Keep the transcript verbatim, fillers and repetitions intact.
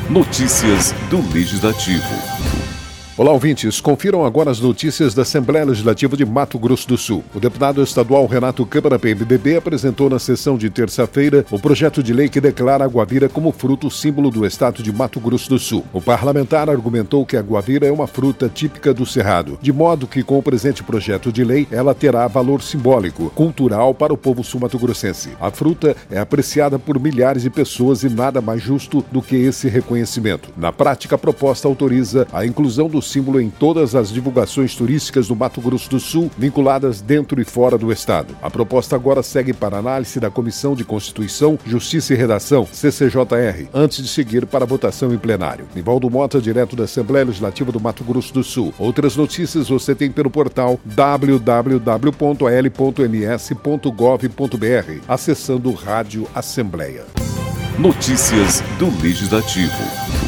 Notícias do Legislativo. Olá, ouvintes. Confiram agora as notícias da Assembleia Legislativa de Mato Grosso do Sul. O deputado estadual Renato Câmara, P M D B, apresentou na sessão de terça-feira o projeto de lei que declara a guavira como fruto símbolo do estado de Mato Grosso do Sul. O parlamentar argumentou que a guavira é uma fruta típica do Cerrado, de modo que, com o presente projeto de lei, ela terá valor simbólico, cultural para o povo sul-mato-grossense. A fruta é apreciada por milhares de pessoas e nada mais justo do que esse reconhecimento. Na prática, a proposta autoriza a inclusão do símbolo em todas as divulgações turísticas do Mato Grosso do Sul, vinculadas dentro e fora do estado. A proposta agora segue para análise da Comissão de Constituição, Justiça e Redação, C C J R, antes de seguir para votação em plenário. Nivaldo Mota, direto da Assembleia Legislativa do Mato Grosso do Sul. Outras notícias você tem pelo portal w w w ponto a l ponto m s ponto gov ponto b r, acessando o Rádio Assembleia. Notícias do Legislativo.